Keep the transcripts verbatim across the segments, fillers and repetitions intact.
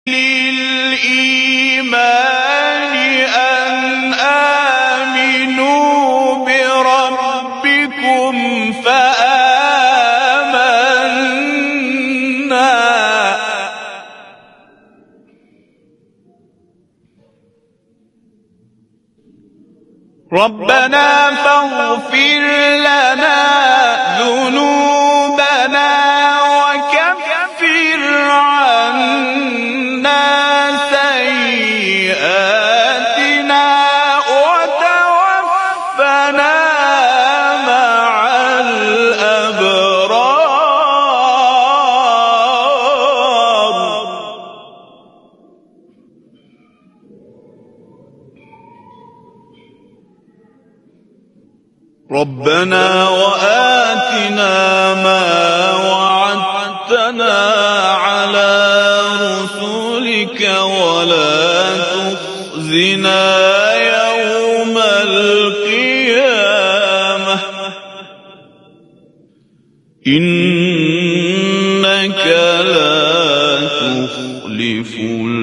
للإيمان أن آمنوا بربكم فآمنا ربنا فاغفر لنا ذنوبنا وكفر عنا سيئاتنا وتوفنا مع الأبرار. ربنا وآتنا ما وعدتنا على رسلك ولا تخزنا يوم القيامة إنك لا تخلف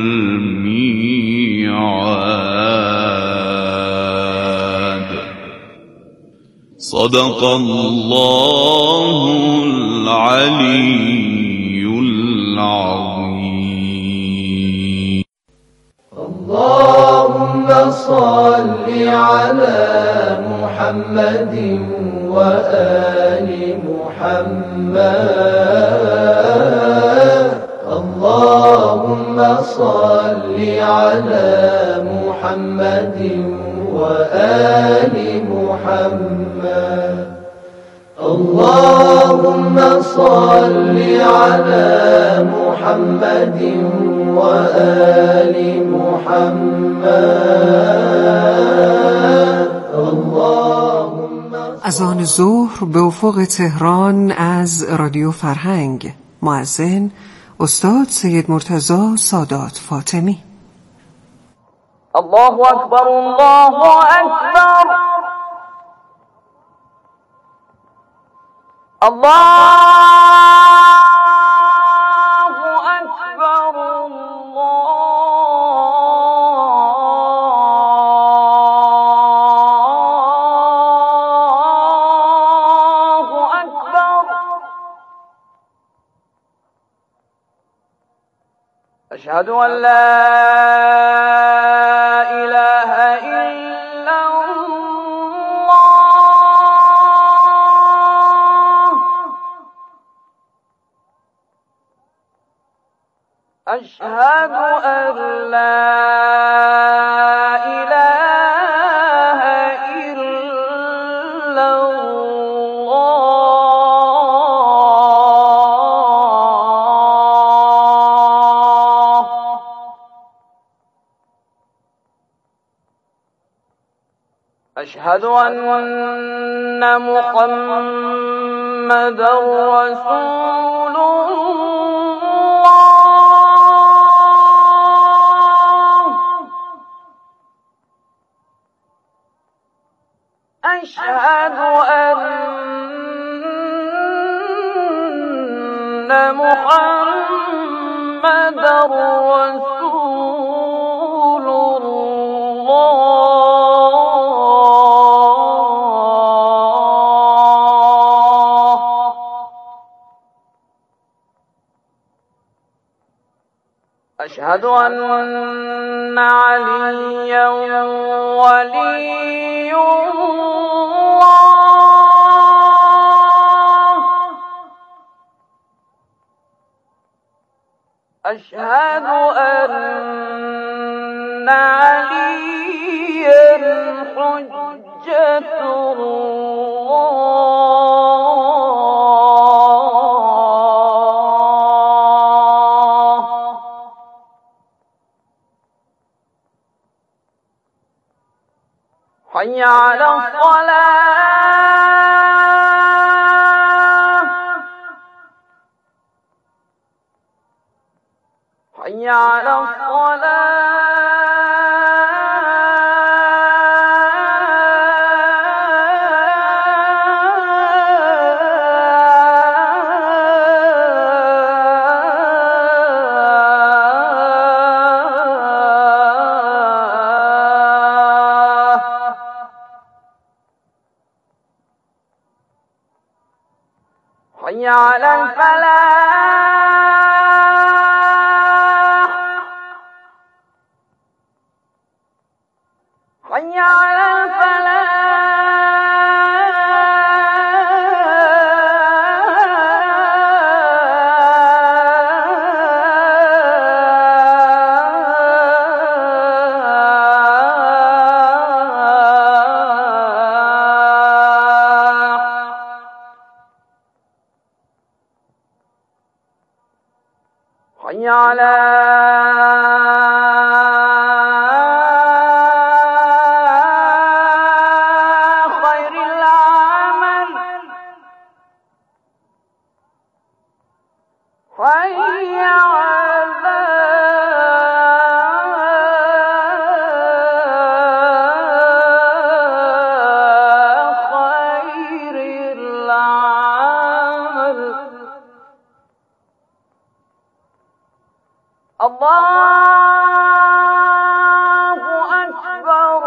الميعاد. صدق الله العلي العظيم. اللهم صل على محمد وآل محمد. اللهم صل على محمد وآل محمد. اللهم صل على محمد وآل محمد. اللهم اذان ظهر به افق تهران از رادیو فرهنگ. مؤذن استاد سید مرتضی سادات فاطمی. الله اکبر الله اکبر الله اکبر الله اکبر. اشهد ان لا اله الا الله. اشهد ان لا اله الا الله. أشهد أن محمدا رسول الله. أشهد أن محمدا رسول الله. أشهد أن عليا ولي الله. أشهد أن عليا حجة الله. حي على الصلاة. حي على الصلاة. حي على الفلاح حي على حي على خير العمل حي على خير العمل الله أكبر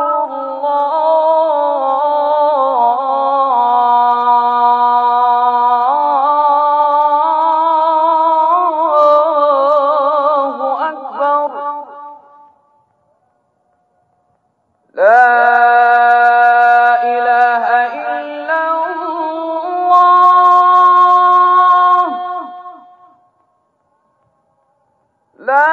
الله أكبر لا إله إلا الله لا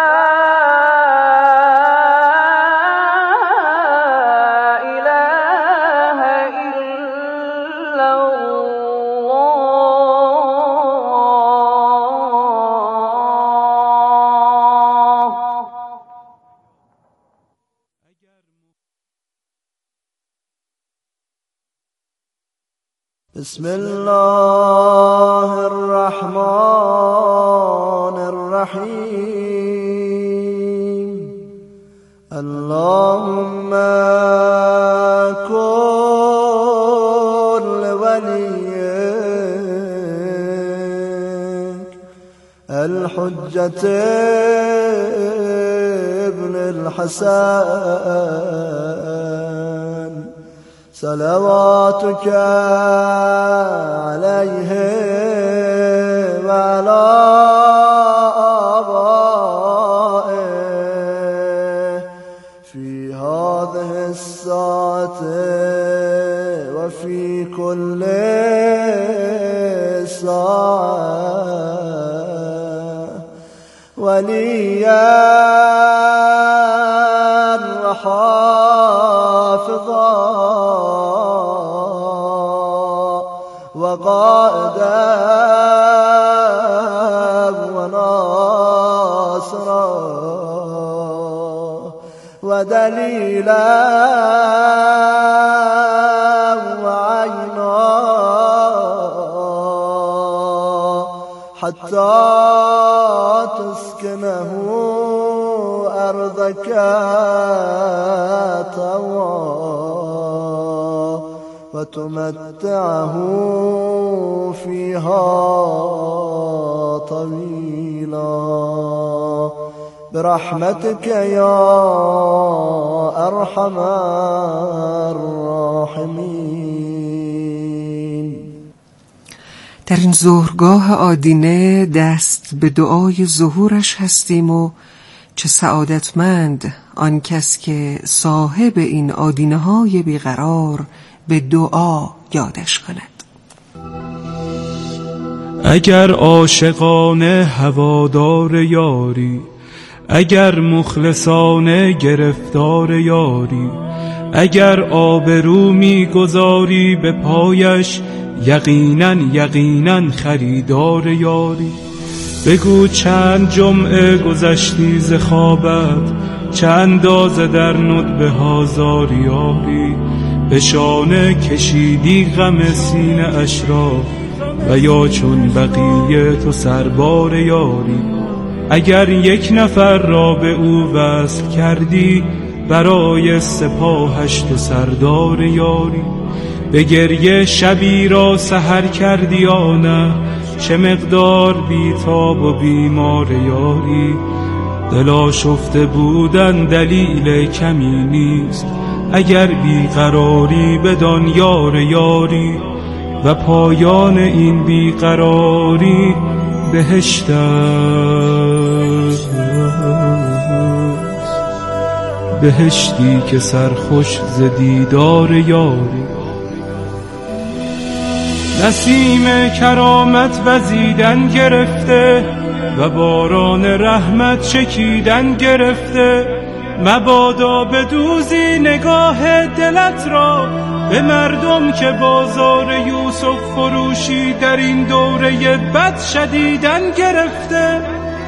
إله إلا الله بسم الله الرحمن الرحيم اللهم كن لوليك الحجة ابن الحسن صلواتك عليه وعلى آبائه في هذه الساعة وفي كل ساعة وليا وحافظا وقائدا وناصرا ودليلا وعينا حتى تسكنه أرضك طوعا وتمتعه فيها طويلا برحمتك يا أرحم الراحمين. در این ظهرگاه آدینه دست به دعای ظهورش هستیم و چه سعادتمند آن کس که صاحب این آدینه های بیقرار به دعا یادش کند. اگر عاشقانه هوادار یاری، اگر مخلصانه گرفتار یاری، اگر آبرو می‌گذاری به پایش، یقینا یقینا خریدار یاری. بگو چند جمعه گذشتی ز خوابت، چند اندازه در ندبه ها زاری یاری. به شانه کشیدی غم سینه اش را، و یا چون بقیه تو سربار یاری. اگر یک نفر را به او وصل کردی، برای سپاهش تو سردار یاری. به گریه شبی را سحر کردی یا نه، چه مقدار بیتاب و بیمار یاری. دل آشفته بودن دلیل کمی نیست، اگر بیقراری بدان یار یاری. و پایان این بیقراری بهشت است، بهشتی که سرخوش ز دیدار یاری. نسیم کرامت وزیدن گرفته و باران رحمت چکیدن گرفته، مبادا بدوزی نگاه دلت را به مردم که بازار یوسف فروشی در این دوره بد شدیدن گرفته.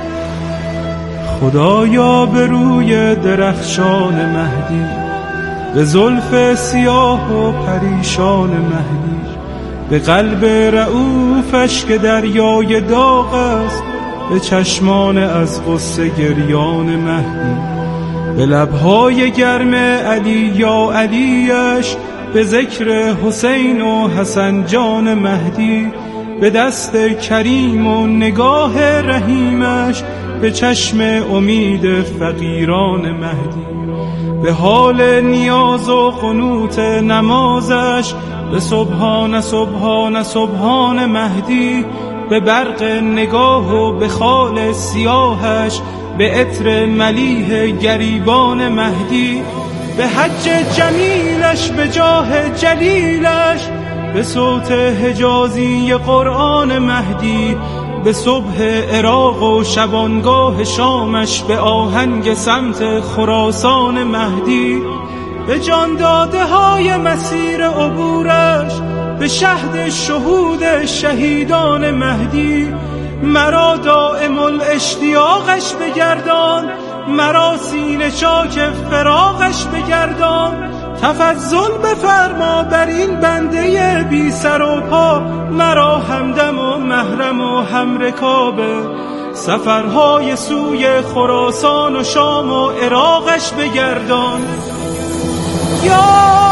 خدایا به روی درخشان مهدی، به زلف سیاه و پریشان مهدی، به قلب رؤوفش که دریای داغ است، به چشمان از غصه گریان مهدی، به لبهای گرم علی یا علیش، به ذکر حسین و حسن جان مهدی، به دست کریم و نگاه رحیمش، به چشم امید فقیران مهدی، به حال نیاز و قنوت نمازش، به سبحان سبحان سبحان مهدی، به برق نگاه و به خال سیاهش، به عطر ملیح گریبان مهدی، به حج جمیلش، به جاه جلیلش، به صوت حجازی قرآن مهدی، به صبح عراق و شبانگاه شامش، به آهنگ سمت خراسان مهدی، به جان داده های مسیر عبورش، به شهد شهود شهیدان مهدی، مرا دائم الاشتیاقش بگردان، مرا سینه چاک فراقش بگردان، تفضل بفرما بر این بنده بی سر و پا، مرا همدم و محرم و همرکابه، سفرهای سوی خراسان و شام و عراقش بگردان. یا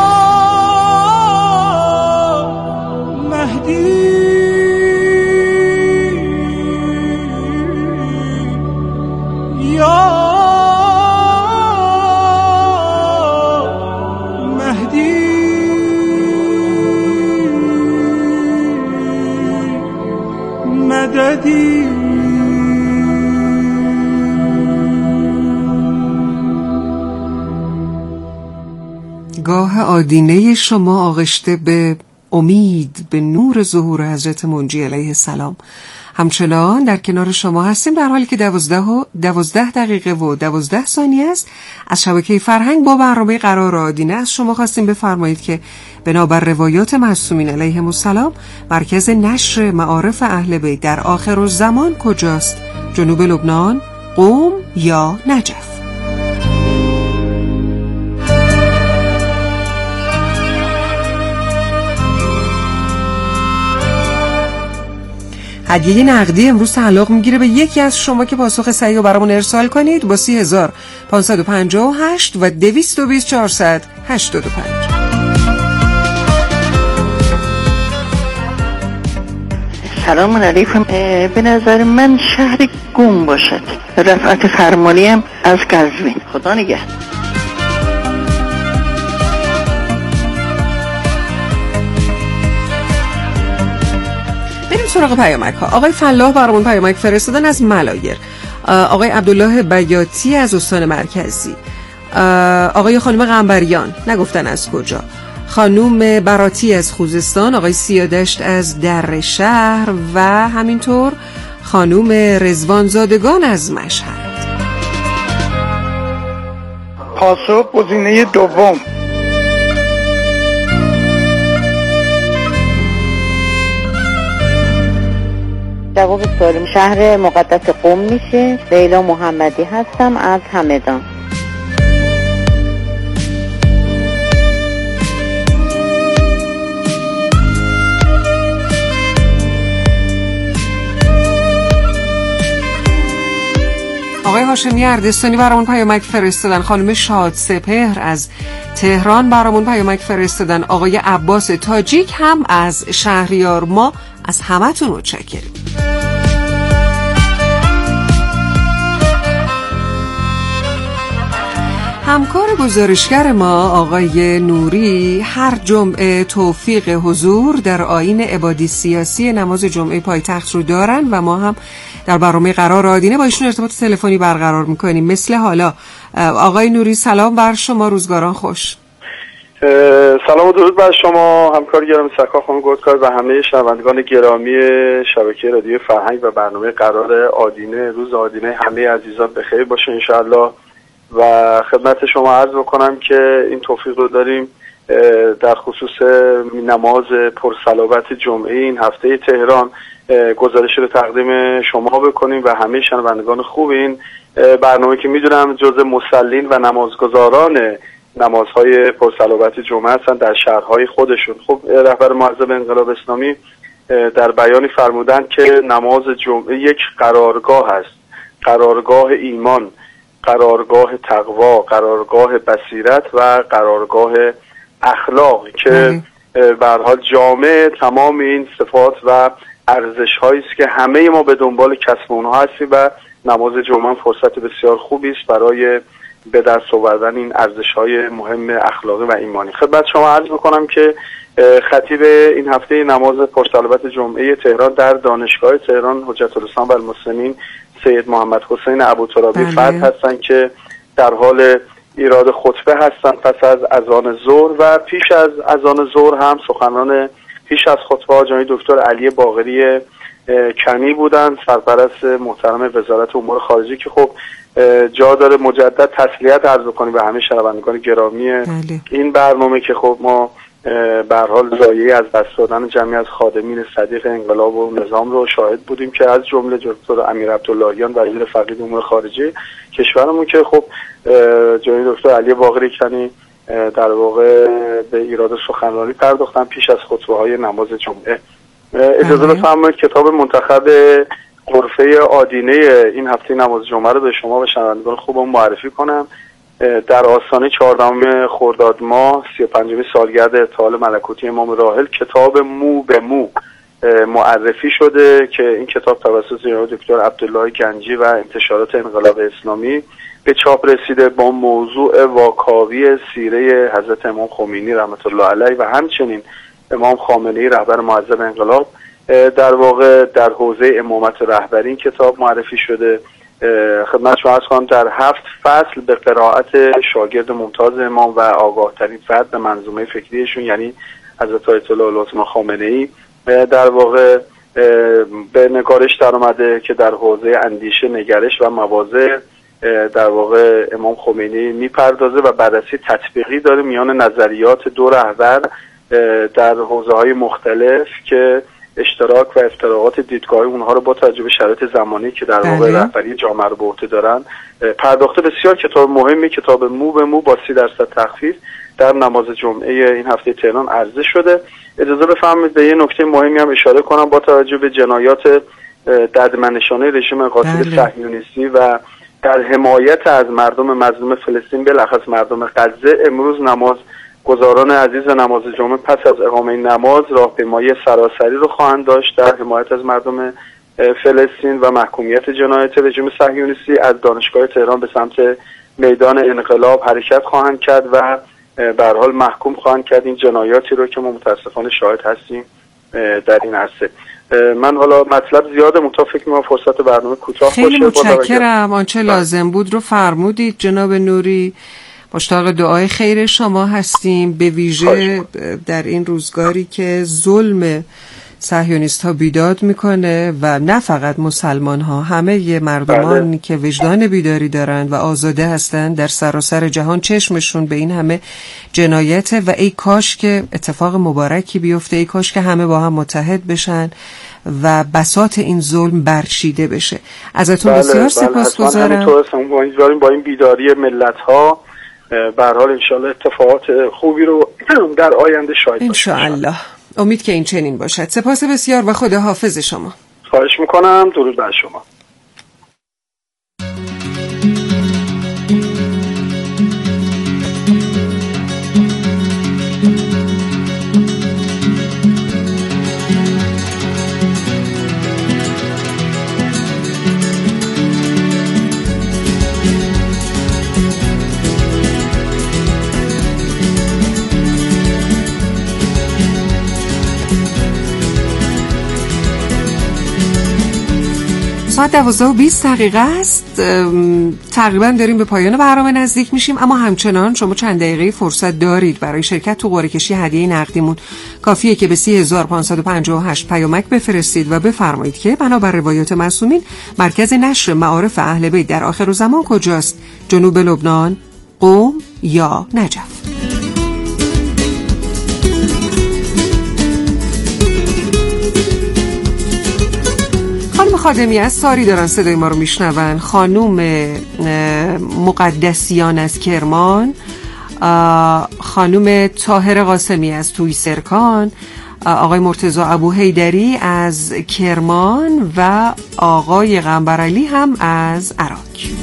مهدی یا مهدی مددی. گاه آدینه شما آغشته به امید به نور ظهور حضرت منجی علیه السلام. همچنان در کنار شما هستیم در حالی که دوازده و دوازده دقیقه و دوازده ثانیه است. از شبکه فرهنگ با برنامه قرار آدینه از شما خواستیم بفرمایید که بنابر روایات معصومین علیهم السلام مرکز نشر معارف اهل بیت در آخرالزمان کجاست؟ جنوب لبنان، قم یا نجف؟ هدیه نقدی امروز تعلق میگیره به یکی از شما که پاسخ صحیح رو برامون ارسال کنید با سی هزار پانصد و پنجاه و هشت و دویست و بیست چهارصد و هشتاد و پنج. سلام علیکم. به نظر من شهر گم باشد. رفعت فرمانی هم از قزوین. خدا نگهدار. سراغ پیامک ها. آقای فلاح برامون پیامک فرستادن از ملایر، آقای عبدالله بیاتی از استان مرکزی، آقای خانم قنبریان نگفتن از کجا، خانم براتی از خوزستان، آقای سیادشت از در شهر و همینطور خانم رضوانزادگان از مشهد. پاسخ گزینه دوم. جواب سوال شهر مقدس قم میشه. لیلا محمدی هستم از همدان. آقای هاشمی اردستانی برامون پیامک فرستادن، خانم شاد سپهر از تهران برامون پیامک فرستادن، آقای عباس تاجیک هم از شهریار. ما از همتون متشکریم. همکار گزارشگر ما آقای نوری هر جمعه توفیق حضور در آیین عبادی سیاسی نماز جمعه پایتخت رو دارن و ما هم در برنامه قرار آدینه با ایشون ارتباط تلفنی برقرار میکنیم. مثل حالا آقای نوری، سلام بر شما، روزگاران خوش. سلام و درود بر شما همکار گرامی سرکار خانم گودکار و همه شنوندگان گرامی شبکه رادیو فرهنگ و برنامه قرار آدینه. روز آدینه همه عزیزان بخیر باشه انشاءالله و خدمت شما عرض بکنم که این توفیق رو داریم در خصوص نماز پرصلابت جمعه این هفته تهران گزارش رو تقدیم شما بکنیم و همه شنوندگان خوب این برنامه که میدونم جزء مصلین و نمازگزاران نمازهای پرصلابت جمعه هستن در شهرهای خودشون. خب رهبر معظم انقلاب اسلامی در بیانی فرمودن که نماز جمعه یک قرارگاه است، قرارگاه ایمان، قرارگاه تقوا، قرارگاه بصیرت و قرارگاه اخلاق که به هر حال جامع تمام این صفات و ارزش هایی است که همه ما به دنبال کسب اونها هستیم و نماز جمعه فرصت بسیار خوبی است برای به دست آوردن این ارزش های مهم اخلاقی و ایمانی. خدمت شما عرض میکنم که خطیب این هفته نماز پرصلابت جمعه تهران در دانشگاه تهران حجت الاسلام و المسلمین سید محمد حسین ابوترابی فرد هستند که در حال ایراد خطبه هستند پس از اذان ظهر و پیش از اذان ظهر هم سخنان پیش از خطبه جناب دکتر علی باقری کنی بودند، سرپرست محترم وزارت امور خارجه که خب جا داره مجدد تسلیت عرض کنیم به همه شنوندگان گرامی بله. این برنامه که خب ما به هر حال ضایعه از دست دادن جمعی از خادمین صدیق انقلاب و نظام رو شاهد بودیم که از جمله دکتر امیر عبداللهیان وزیر فقید امور خارجه کشورمون که خب جناب دکتر علی باقری کنی در واقع به ایراد سخنرانی پرداختن پیش از خطبه های نماز جمعه. اجازه بفرمایید کتاب منتخب غرفه آدینه این هفته نماز جمعه رو به شما و شنوندگان خوبم معرفی کنم. در آستانه چهاردهم خرداد ماه سی و پنجمین سالگرد ارتحال ملکوتی امام راحل کتاب مو به مو معرفی شده که این کتاب توسط جناب دکتر عبدالله گنجی و انتشارات انقلاب اسلامی به چاپ رسیده با موضوع واکاوی سیره حضرت امام خمینی رحمت الله علیه و همچنین امام خامنه‌ای رهبر معظم انقلاب. در واقع در حوزه امامت رهبری این کتاب معرفی شده. خدمت شما عرض کنم در هفت فصل به قرائت شاگرد ممتاز امام و آگاه ترین فرد به منظومه فکریشون یعنی حضرت آیت الله العظمی خامنه‌ای در واقع به نگارش در اومده که در حوزه اندیشه، نگرش و مواضع در واقع امام خمینی میپردازه و بررسی تطبیقی داره میان نظریات دو رهبر در حوزه های مختلف که اشتراک و افتراقات دیدگاه اونها رو با توجه به شرایط زمانی که در واقع رهبری جامعه رو به عهده دارن پرداخته. بسیار کتاب مهمی، کتاب مو به مو با سی درصد تخفیف در نماز جمعه این هفته تهران عرضه شده. اجازه بفرمایید به یه نکته مهمی هم اشاره کنم با توجه به جنایات ددمنشانه رژیم قاطع صهیونیستی و در حمایت از مردم مظلوم فلسطین بالاخص مردم غزه. امروز نماز گزاران عزیز نماز جمعه پس از اقامه نماز راهپیمایی سراسری رو خواهند داشت در حمایت از مردم فلسطین و محکومیت جنایت رژیم صهیونیستی. از دانشگاه تهران به سمت میدان انقلاب حرکت خواهند کرد و به هر حال محکوم خواهند کرد این جنایاتی رو که ما متاسفانه شاهد هستیم در این عرصه. من حالا مطلب زیاده منتها فکر می‌کنم فرصت برنامه کوتاه باشه. خیلی متشکرم. آنچه لازم بود رو فرمودید جناب نوری. مشتاق دعای خیر شما هستیم، به ویژه در این روزگاری که ظلم صهیونیست ها بیداد میکنه و نه فقط مسلمان ها، همه ی مردمانی بله. که وجدان بیداری دارند و آزاده هستند در سراسر جهان چشمشون به این همه جنایت و ای کاش که اتفاق مبارکی بیفته، ای کاش که همه با هم متحد بشن و بساط این ظلم برچیده بشه. ازتون بله، بسیار بله. سپاسگزارم. همینطور با این بیداری ملت ها به هر حال انشاءالله اتفاقات خوبی رو در آینده شاهد باشیم انشاءالله. امید که این چنین باشد. سپاس بسیار و خدا حافظ شما. خواهش میکنم. درود بر شما. ساعت دوازده و بیست دقیقه است. تقریبا داریم به پایان برنامه نزدیک میشیم، اما همچنان شما چند دقیقه فرصت دارید برای شرکت تو قرعه کشی هدیه نقدیمون. کافیه که به سی هزار و پانصد و پنجاه و هشت پیامک بفرستید و بفرمایید که بنابر روایات معصومین مرکز نشر معارف اهل بیت در آخر زمان کجاست؟ جنوب لبنان، قم یا نجف؟ خانم خادمی از ساری دارن صدای ما رو میشنون، خانوم مقدسیان از کرمان، خانوم طاهر قاسمی از توی سرکان، آقای مرتضی ابو حیدری از کرمان و آقای قنبرعلی هم از عراق.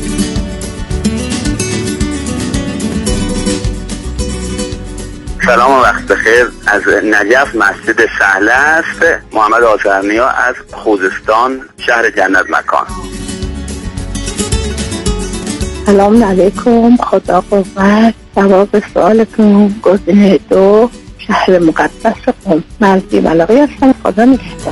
سلام و وقت بخیر. از نجف مسجد سهله است. محمد آذرنیا از خوزستان شهر جنت مکان. سلام علیکم. خدا قوت. جواب سوالتون گزینه دو شهر مقدس قم. مرزی ملاقی هستم. خدا نگهدار.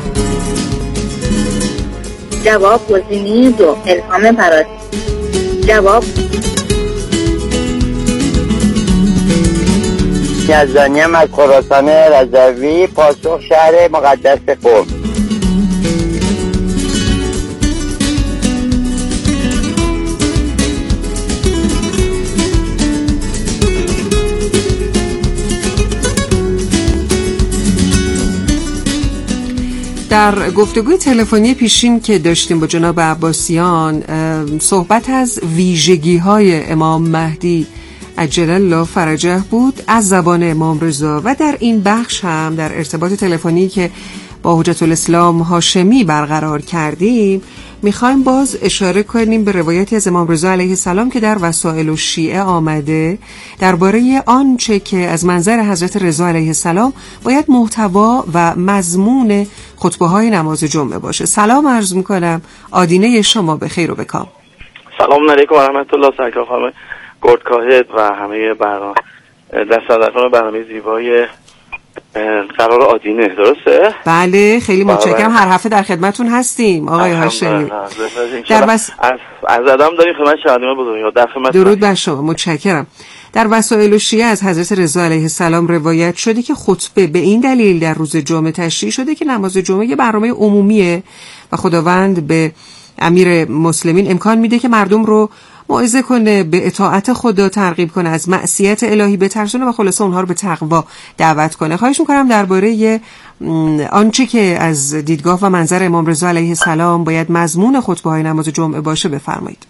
جواب گزینه دو الهام برادی. جواب یزدانیم از خراسان رضوی. پاسخ شهر مقدس قم. در گفتگوی تلفنی پیشین که داشتیم با جناب عباسیان صحبت از ویژگی‌های امام مهدی عجل الله فرجه بود از زبان امام رضا و در این بخش هم در ارتباط تلفنی که با حجت الاسلام هاشمی برقرار کردیم میخوایم باز اشاره کنیم به روایتی از امام رضا علیه السلام که در وسائل الشیعه آمده درباره آنچه که از منظر حضرت رضا علیه السلام باید محتوا و مضمون خطبه های نماز جمعه باشه. سلام عرض میکنم، آدینه شما به خیر و بکام. سلام علیکم و رحمت الله. سرکار خانم گردکاهد و همه برنامه دستاندرکان برنامه زیبای قرار آدینه، درسته؟ بله خیلی متشکرم. هر هفته در خدمتون هستیم آقای هاشمی. در وس... از از ادم داریم خدمت شهردیان بزرگ در خدمت. درود بر شما، متشکرم. در وسائل الشیعه از حضرت رضا علیه السلام روایت شده که خطبه به این دلیل در روز جمعه تشریع شده که نماز جمعه یه برنامه عمومیه و خداوند به امیر مسلمین امکان میده که مردم رو موعظه کنه، به اطاعت خدا ترغیب کنه، از معصیت الهی بترسونه و خلاصه اونها رو به تقوا دعوت کنه. خواهش میکنم درباره آنچه که از دیدگاه و منظر امام رضا علیه السلام باید مضمون خطبه های نماز جمعه باشه بفرمایید.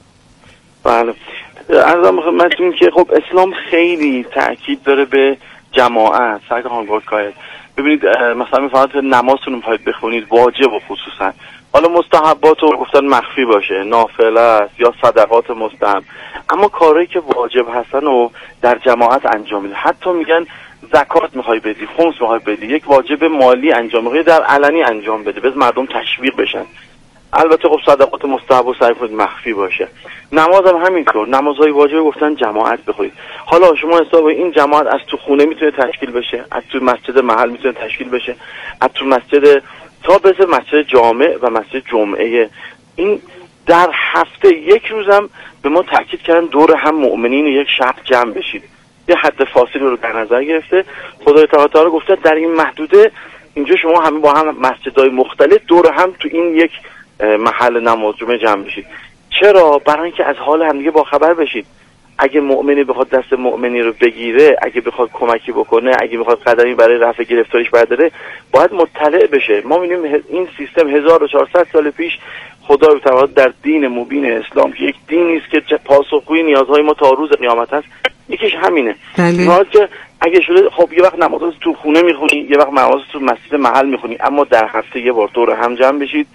بله، عرضم خدمتتون که خب اسلام خیلی تاکید داره به جماعت. سرکار خانم گردکاهد ببینید مثلا میفرماید نمازتون رو باید بخونید، واجب و خصوصا حالا مستحبات رو گفتن مخفی باشه، نافله است یا صدقات مستحب، اما کارهایی که واجب هستن رو در جماعت انجام میده. حتی میگن زکات میخوای بدی، خمس میخوای بدی، یک واجب مالی انجام میخوای در علنی انجام بده، بس مردم تشویق بشن. البته خب صدقات مستحب و سعی کنید مخفی باشه. نماز هم همینطور، نمازهای واجب گفتن جماعت بخونید. حالا شما حساب این جماعت از تو خونه میتونه تشکیل بشه، از تو مسجد محل میتونه تشکیل بشه، از تو مسجد تا بشه مسجد جامع و مسجد جمعه. این در هفته یک روزم به ما تاکید کردن دور هم مؤمنین یک شب جمع بشید. یه حد فاصله رو در نظر گرفته خدای تعالی گفته در این محدوده اینجا شما همه با هم مسجدهای مختلف دور هم تو این یک محل نماز جمعه جمع بشید. چرا؟ برای اینکه از حال همدیگه با خبر بشید. اگه مؤمنی بخواد دست مؤمنی رو بگیره، اگه بخواد کمکی بکنه، اگه بخواد قدمی برای رفع گرفتاریش برداره، باید مطلع بشه. ما می‌بینیم این سیستم هزار و چهارصد سال پیش خدا تعالی در دین مبین اسلام که یک دینی است که پاسخگوی نیازهای ما تا روز قیامت است، یکیش همینه. راست که اگه شده خب یه وقت نماز تو خونه میخونی، یه وقت نماز تو مسجد محل میخونی، اما در هفته یه بار دور هم جمع بشید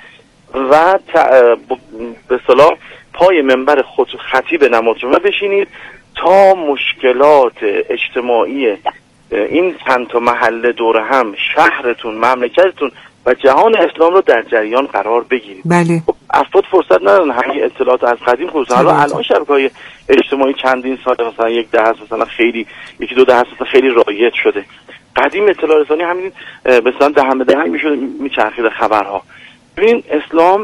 و به اصطلاح پای منبر خود خطیب نماز جمعه بشینید تا مشکلات اجتماعی این چند تا محله دور هم، شهرتون، مملکتتون و جهان اسلام رو در جریان قرار بگیرید. بله. خب افراد فرصت ندارن همین اطلاعات از قدیم خصوصا حالا الان شبکه‌های اجتماعی چندین سال مثلا یک ده هست مثلا خیلی یکی دو ده هست مثلا خیلی رایج شده. قدیم اطلاع رسانی همین مثلا دهن به دهن میشد میچرخید خبرها. ببین اسلام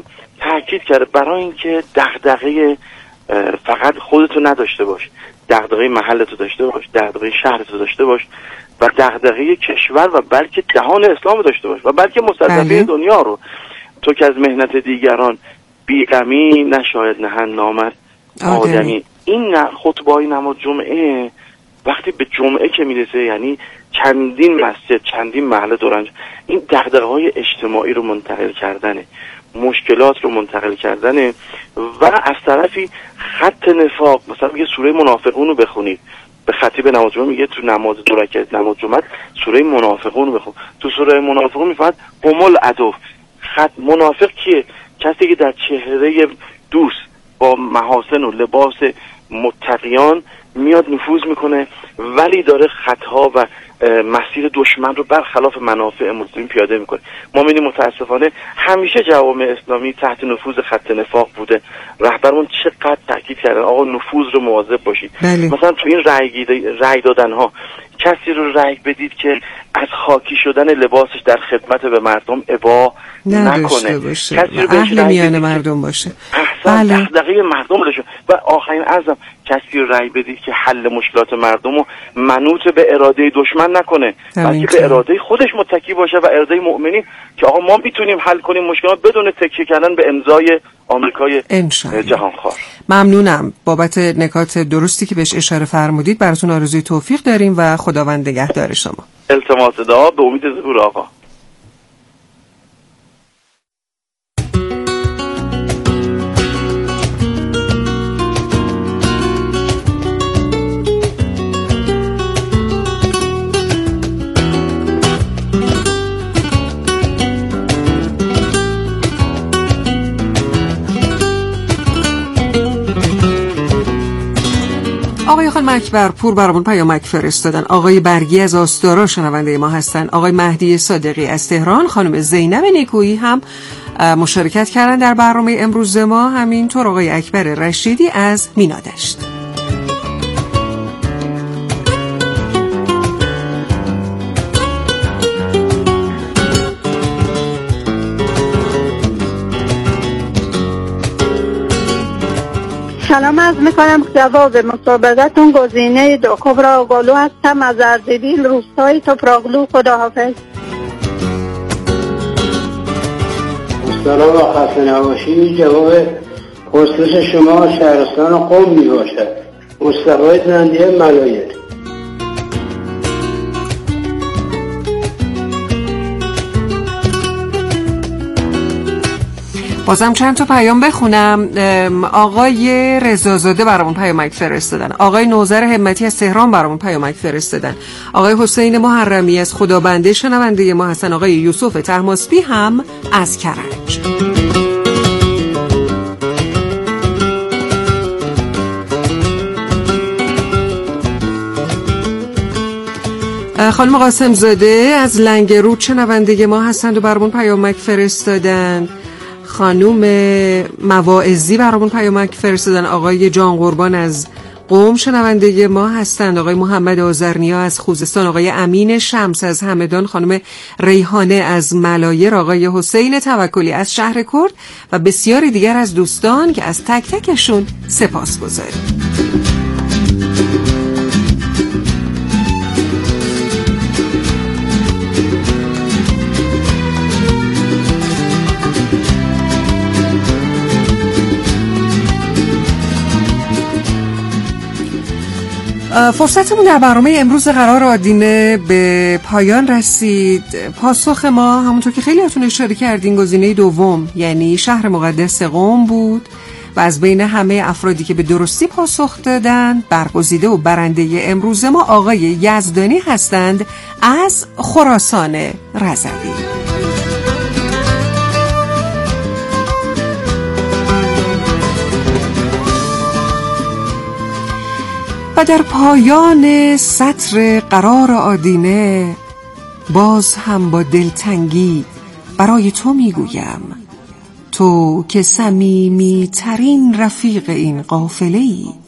تاکید کرده برای اینکه دغدغه فقط خودتو نداشته باش، دغدغه محلتو داشته باش، دغدغه شهرتو داشته باش و دغدغه کشور و بلکه جهان اسلام داشته باش و بلکه مستضعفین دنیا رو. تو که از مهنت دیگران بی‌غمی نشاید نهن نامد آدمی. این خطبه‌های نماز جمعه وقتی به جمعه که میرسه یعنی چندین مسجد چندین محله دورنج این دغدغه‌های اجتماعی رو منتقل کردنه، مشکلات رو منتقل کردنه و از طرفی خط نفاق. مثلا میگه سوره منافقون رو بخونید، به خطیب نماز جمعه میگه تو نماز دو رکعت نماز جمعه سوره منافقون رو بخون. تو سوره منافقون میفهمد هم العدو. خط منافق کیه؟ کسی که در چهره دوست با محاسن و لباس متقیان میاد نفوذ میکنه ولی داره خطها و مسیر دشمن رو برخلاف منافع مسلمین پیاده میکنه. ما می‌بینیم متاسفانه همیشه جوامع اسلامی تحت نفوذ خط نفاق بوده. رهبرمون چقدر تاکید کردن آقا نفوذ رو مواظب باشید. بله. مثلا تو این رأی رأی دادن ها کسی رو رأی بدید که از خاکی شدن لباسش در خدمت به مردم ابا نکنه، باشه. کسی رو اهل میان مردم باشه، بله دغدغه مردم داشته. و آخرین ارزم کسی رو رأی بدید که حل مشکلات مردم رو منوط به اراده دشمن نکنه بلکه به اراده خودش متکی باشه و اراده مؤمنین که آقا ما میتونیم حل کنیم مشکلات بدون تکیه کردن به امضای آمریکای جهانخوار. ممنونم بابت نکات درستی که بهش اشاره فرمودید. براتون آرزوی توفیق داریم و خداوند نگهدار شما. التماس دعا به امید ظهور آقا. آقای خانم اکبرپور برامون پیامک فرستادن. آقای برگی از آستارا شنونده ما هستن. آقای مهدی صادقی از تهران، خانم زینب نیکویی هم مشارکت کردن در برنامه امروز ما. همینطور آقای اکبر رشیدی از مینادشت. سلام عرض میکنم. جواب مسابقتون گزینه دو. کبرا گلو هستم از اردبیل روستای تپراغلو. خداحافظ. سلام و خسته نباشید. جواب پرسش شما شهرستان قم می باشد. مصطفی زنده ملایر. بازم چند تا پیام بخونم. آقای رضازاده برامون پیامک فرستادن. آقای نوذر همتی از تهران برامون پیامک فرستادن. آقای حسین محرمی از خدابنده شنونده ما هستن. آقای یوسف طهماسبی هم از کرج. خانم قاسم زاده از لنگرود شنونده ما هستند و برامون پیامک فرستادن. خانوم مواعظی برامون پیامک فرستادن. آقای جان قربان از قم شنونده ما هستند. آقای محمد آذرنیا از خوزستان. آقای امین شمس از همدان. خانم ریحانه از ملایر. آقای حسین توکلی از شهر کرد و بسیاری دیگر از دوستان که از تک تکشون سپاس گذاریم. فرصتمون در برنامه امروز قرار آدینه به پایان رسید. پاسخ ما همونطور که خیلی هاتون اشاره کردین گزینه دوم یعنی شهر مقدس قم بود و از بین همه افرادی که به درستی پاسخ دادن برگزیده و برنده امروز ما آقای یزدانی هستند از خراسان رضوی. و در پایان سطر قرار آدینه باز هم با دلتنگی برای تو میگویم، تو که صمیمی ترین رفیق این قافله‌ای،